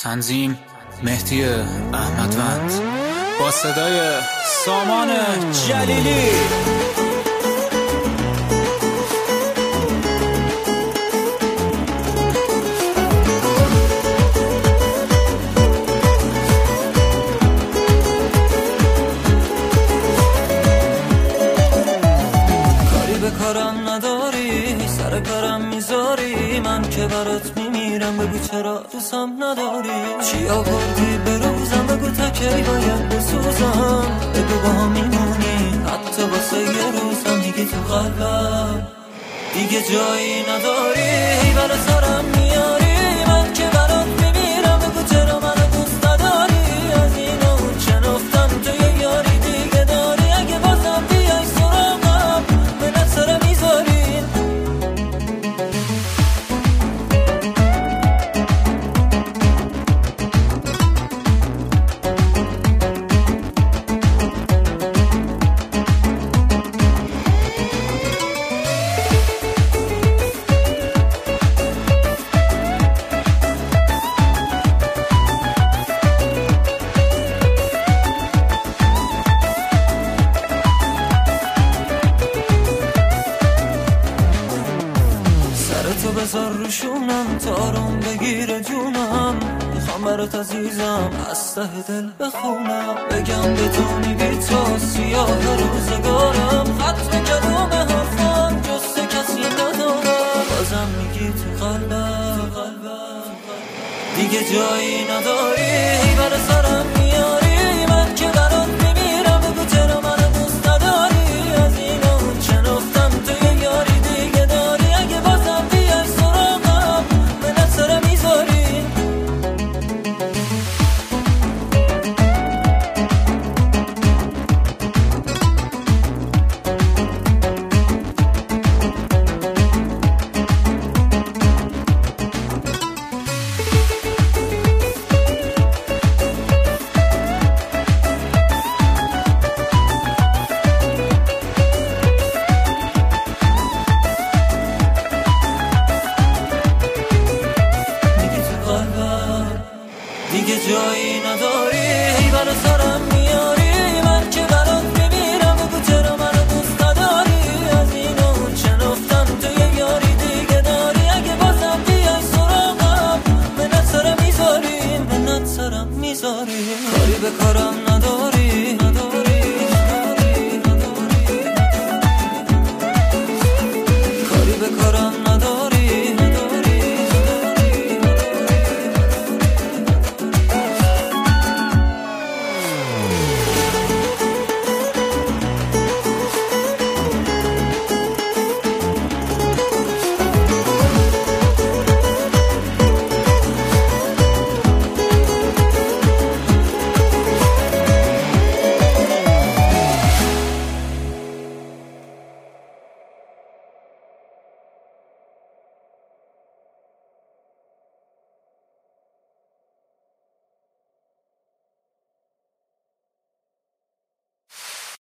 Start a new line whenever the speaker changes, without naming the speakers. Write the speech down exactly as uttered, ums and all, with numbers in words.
تنظیم مهدی احمدوند با صدای سامان جلیلی.
کارم نداری سر کارم میذاری، من که برات میمیرم بگو چرا دوستم نداری. چی آوردی به روزم بگو تا کی باید بسوزم، بگو با هم میمونی حتی واسه یه روزم. دیگه تو قلبم دیگه جایی نداری، برا سرم میاری، من که برات میمیرم بگو چرا منو دوست نداری. از این اون شنفتم تو یه یاری دیگه داری، اگه بازم بیای سراغم به نظر میذاری. تو بذار روشونم تارم بگیره جونم، میخوام برات عزیزم از ته دل بخونم، بگم بدونی بی تو سیاه روزگارم، ختم کدوم حرفم جسته کسی ندارم. بازم میگی تو قلبم دیگه جایی نداری، برا سرم میاری، من که برات میمیرم بگو چرا منو دوست نداری. از این اون شنفتم تو یه یاری دیگه داری، اگه بازم دیگه جایی نداری، برا سرم میاری.